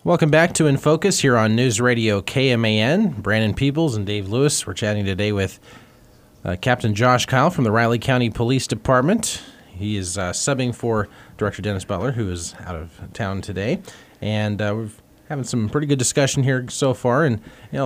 Welcome back to In Focus here on News Radio KMAN. Brandon Peebles and Dave Lewis. We're chatting today with Captain Josh Kyle from the Riley County Police Department. He is subbing for Director Dennis Butler, who is out of town today. And we've having some pretty good discussion here so far. And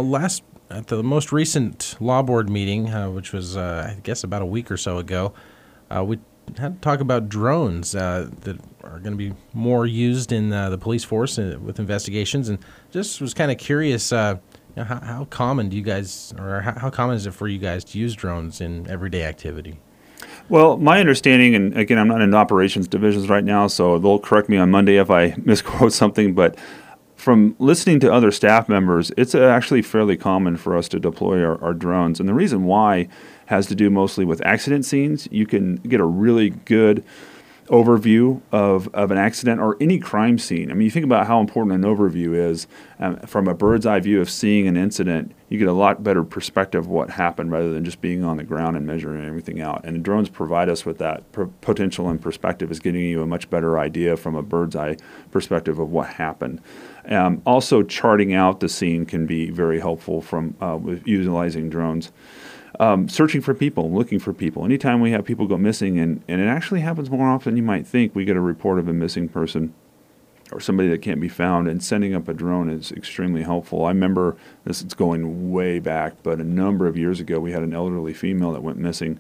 at the most recent law board meeting, which was I guess about a week or so ago, we had to talk about drones that are going to be more used in the police force with investigations, and just was kind of curious, how common do you guys, or how common is it for you guys to use drones in everyday activity? Well, my understanding, and again, I'm not in operations divisions right now, so they'll correct me on Monday if I misquote something, but from listening to other staff members, it's actually fairly common for us to deploy our drones. And the reason why has to do mostly with accident scenes. You can get a really good overview of an accident or any crime scene. I mean, you think about how important an overview is. From a bird's eye view of seeing an incident, you get a lot better perspective of what happened rather than just being on the ground and measuring everything out. And drones provide us with that potential and perspective, is getting you a much better idea from a bird's eye perspective of what happened. Also, charting out the scene can be very helpful with utilizing drones. Searching for people, looking for people. Anytime we have people go missing, and it actually happens more often than you might think, we get a report of a missing person or somebody that can't be found, and sending up a drone is extremely helpful. I remember, this is going way back, but a number of years ago, we had an elderly female that went missing.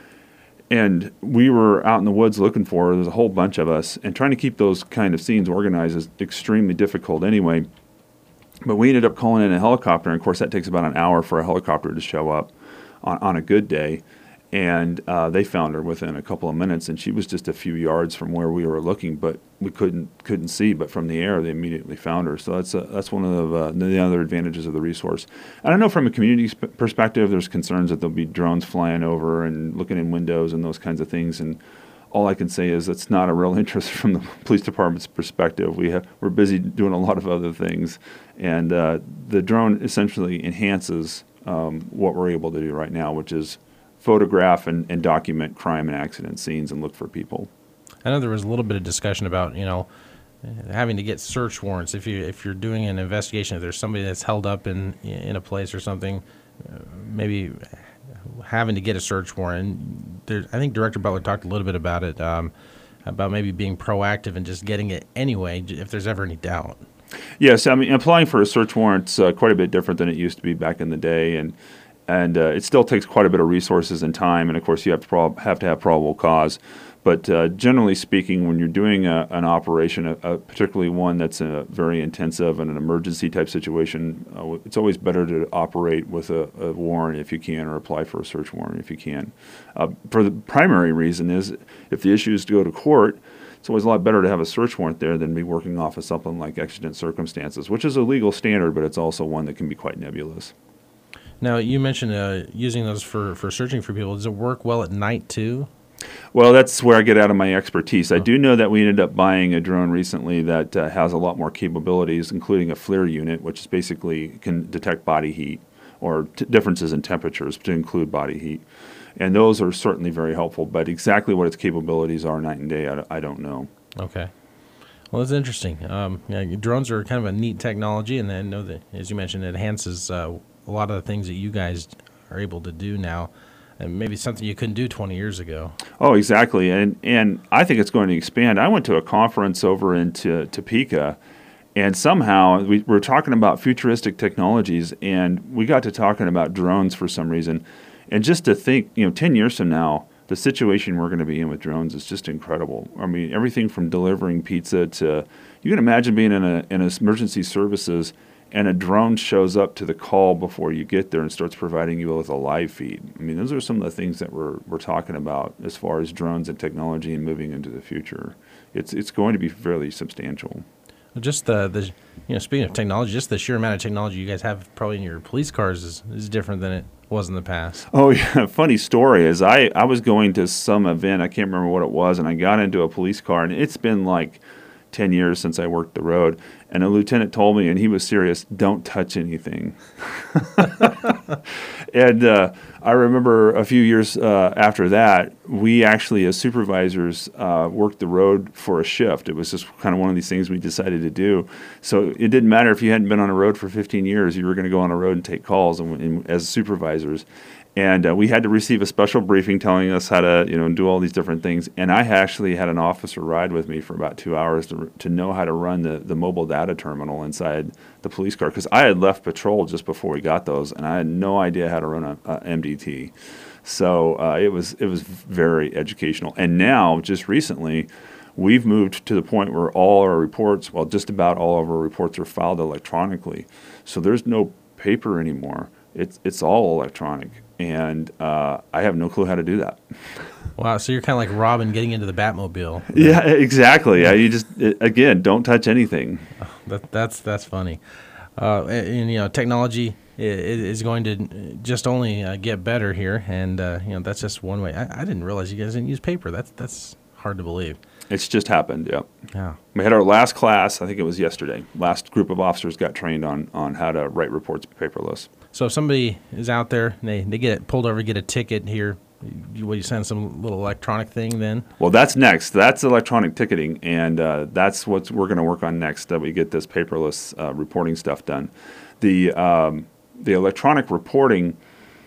And we were out in the woods looking for her. There's a whole bunch of us, and trying to keep those kind of scenes organized is extremely difficult anyway. But we ended up calling in a helicopter, and of course that takes about an hour for a helicopter to show up on a good day. And they found her within a couple of minutes, and she was just a few yards from where we were looking, but we couldn't see. But from the air, they immediately found her. So that's one of the other advantages of the resource. And I know from a community perspective, there's concerns that there'll be drones flying over and looking in windows and those kinds of things. And all I can say is that's not a real interest from the police department's perspective. We're busy doing a lot of other things, and the drone essentially enhances what we're able to do right now, which is photograph and document crime and accident scenes and look for people. I know there was a little bit of discussion about, having to get search warrants if you're doing an investigation. If there's somebody that's held up in a place or something, maybe having to get a search warrant. I think Director Butler talked a little bit about it, about maybe being proactive and just getting it anyway if there's ever any doubt. Yes, I mean, applying for a search warrant's quite a bit different than it used to be back in the day, and it still takes quite a bit of resources and time, and of course you have to have probable cause. But generally speaking, when you're doing an operation, particularly one that's very intensive and an emergency type situation, it's always better to operate with a warrant if you can, or apply for a search warrant if you can. For the primary reason is, if the issue is to go to court, it's always a lot better to have a search warrant there than be working off of something like exigent circumstances, which is a legal standard, but it's also one that can be quite nebulous. Now, you mentioned using those for searching for people. Does it work well at night, too? Well, that's where I get out of my expertise. I do know that we ended up buying a drone recently that has a lot more capabilities, including a FLIR unit, which basically can detect body heat or differences in temperatures to include body heat. And those are certainly very helpful, but exactly what its capabilities are night and day, I don't know. Okay. Well, that's interesting. Drones are kind of a neat technology, and I know that, as you mentioned, it enhances a lot of the things that you guys are able to do now, and maybe something you couldn't do 20 years ago. Oh, exactly, and I think it's going to expand. I went to a conference over in Topeka, and somehow we were talking about futuristic technologies, and we got to talking about drones for some reason. And just to think, 10 years from now, the situation we're going to be in with drones is just incredible. I mean, everything from delivering pizza to, you can imagine being in emergency services, and a drone shows up to the call before you get there and starts providing you with a live feed. I mean, those are some of the things that we're talking about as far as drones and technology and moving into the future. It's going to be fairly substantial. Just the speaking of technology, just the sheer amount of technology you guys have probably in your police cars is different than it was in the past. Oh, yeah. Funny story is I was going to some event, I can't remember what it was, and I got into a police car, and it's been like 10 years since I worked the road. And a lieutenant told me, and he was serious, don't touch anything. And I remember a few years after that, we actually, as supervisors, worked the road for a shift. It was just kind of one of these things we decided to do. So it didn't matter if you hadn't been on a road for 15 years, you were going to go on a road and take calls as supervisors. And we had to receive a special briefing telling us how to, do all these different things. And I actually had an officer ride with me for about 2 hours to know how to run the mobile data terminal inside the police car, because I had left patrol just before we got those, and I had no idea how to run a MDT. So it was very educational. And now, just recently, we've moved to the point where all our reports, well, just about all of our reports are filed electronically. So there's no paper anymore. It's all electronic. And I have no clue how to do that. Wow, so you're kind of like Robin getting into the Batmobile. Yeah, exactly. You just, again, don't touch anything. That's funny. And technology is going to just only get better here, and that's just one way. I didn't realize you guys didn't use paper. That's hard to believe. It's just happened, yeah. Yeah. We had our last class, I think it was yesterday. Last group of officers got trained on how to write reports paperless. So if somebody is out there and they get pulled over, get a ticket here, you send some little electronic thing then? Well, that's next. That's electronic ticketing, and that's what we're going to work on next, that we get this paperless reporting stuff done. The electronic reporting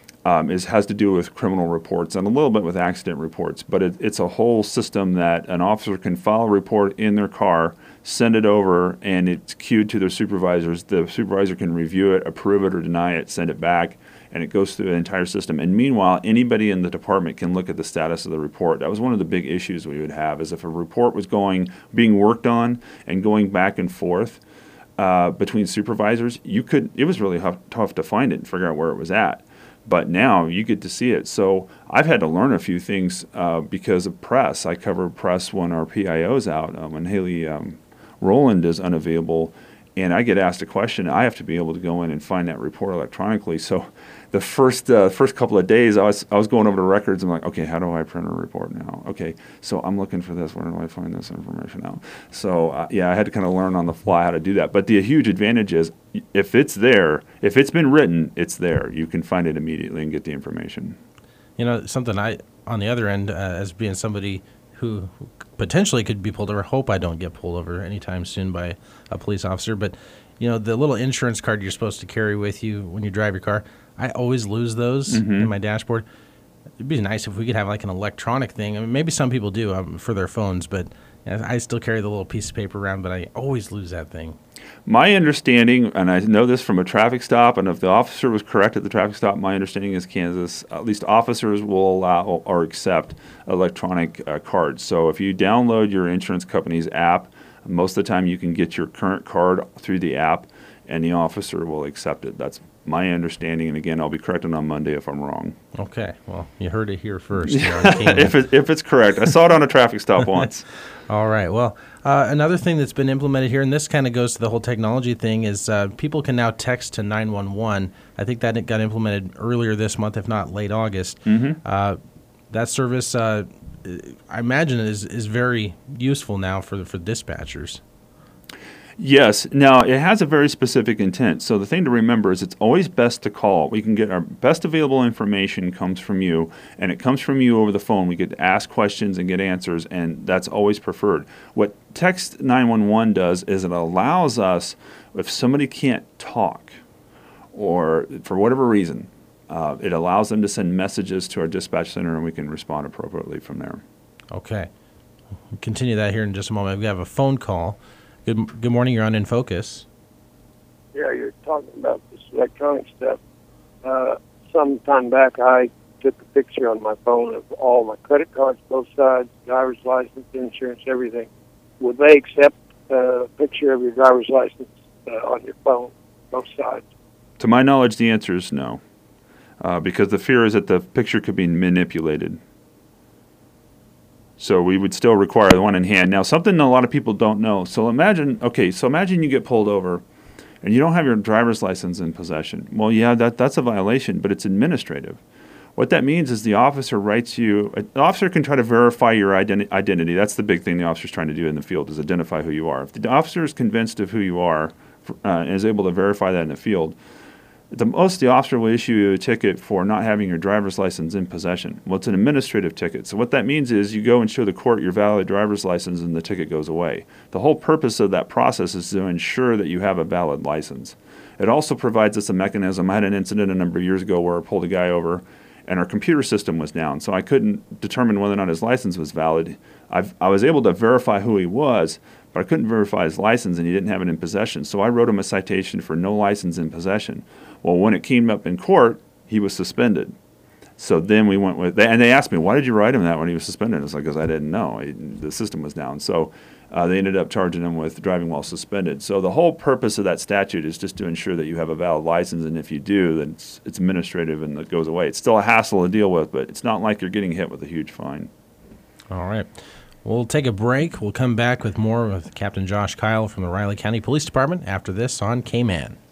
has to do with criminal reports and a little bit with accident reports, but it's a whole system that an officer can file a report in their car, send it over, and it's queued to their supervisors. The supervisor can review it, approve it, or deny it, send it back, and it goes through the entire system. And meanwhile, anybody in the department can look at the status of the report. That was one of the big issues we would have, is if a report was being worked on and going back and forth between supervisors, it was really tough to find it and figure out where it was at. But now you get to see it. So I've had to learn a few things because of press. I cover press when our PIO's out, when Haley Rowland is unavailable, and I get asked a question. I have to be able to go in and find that report electronically. So the first couple of days, I was going over the records. I'm like, okay, how do I print a report now? Okay, so I'm looking for this. Where do I find this information out? So I had to kind of learn on the fly how to do that. But the huge advantage is, if it's there, if it's been written, it's there. You can find it immediately and get the information. Something on the other end, as being somebody who potentially could be pulled over, hope I don't get pulled over anytime soon by a police officer, but the little insurance card you're supposed to carry with you when you drive your car, I always lose those in my dashboard. It'd be nice if we could have like an electronic thing. I mean, maybe some people do for their phones, but I still carry the little piece of paper around, but I always lose that thing. My understanding, and I know this from a traffic stop, and if the officer was correct at the traffic stop, my understanding is Kansas, at least officers will allow or accept electronic cards. So if you download your insurance company's app, most of the time you can get your current card through the app, and the officer will accept it. That's my understanding, and again, I'll be corrected on Monday if I'm wrong. Okay, well, you heard it here first. If it's correct. I saw it on a traffic stop once. All right, well, another thing that's been implemented here, and this kind of goes to the whole technology thing, is people can now text to 911. I think that got implemented earlier this month, if not late August. Mm-hmm. That service, I imagine, is very useful now for dispatchers. Yes. Now, it has a very specific intent. So the thing to remember is it's always best to call. We can get our best available information comes from you, and it comes from you over the phone. We get to ask questions and get answers, and that's always preferred. What Text 911 does is it allows us, if somebody can't talk or for whatever reason, it allows them to send messages to our dispatch center, and we can respond appropriately from there. Okay. We'll continue that here in just a moment. We have a phone call. Good morning. You're on In Focus. Yeah, you're talking about this electronic stuff. Some time back, I took a picture on my phone of all my credit cards, both sides, driver's license, insurance, everything. Would they accept a picture of your driver's license on your phone, both sides? To my knowledge, the answer is no, because the fear is that the picture could be manipulated. So we would still require the one in hand. Now, something a lot of people don't know. So imagine you get pulled over and you don't have your driver's license in possession. Well, yeah, that's a violation, but it's administrative. What that means is the officer writes you. An officer can try to verify your identity. That's the big thing the officer's trying to do in the field, is identify who you are. If the officer is convinced of who you are and is able to verify that in the field, the officer will issue you a ticket for not having your driver's license in possession. Well, it's an administrative ticket. So what that means is you go and show the court your valid driver's license and the ticket goes away. The whole purpose of that process is to ensure that you have a valid license. It also provides us a mechanism. I had an incident a number of years ago where I pulled a guy over and our computer system was down, so I couldn't determine whether or not his license was valid. I was able to verify who he was, but I couldn't verify his license, and he didn't have it in possession. So I wrote him a citation for no license in possession. Well, when it came up in court, he was suspended. So then we went with, and they asked me, why did you write him that when he was suspended? I was like, because I didn't know. The system was down. So they ended up charging him with driving while suspended. So the whole purpose of that statute is just to ensure that you have a valid license, and if you do, then it's administrative and it goes away. It's still a hassle to deal with, but it's not like you're getting hit with a huge fine. All right. We'll take a break. We'll come back with more with Captain Josh Kyle from the Riley County Police Department after this on K-Man.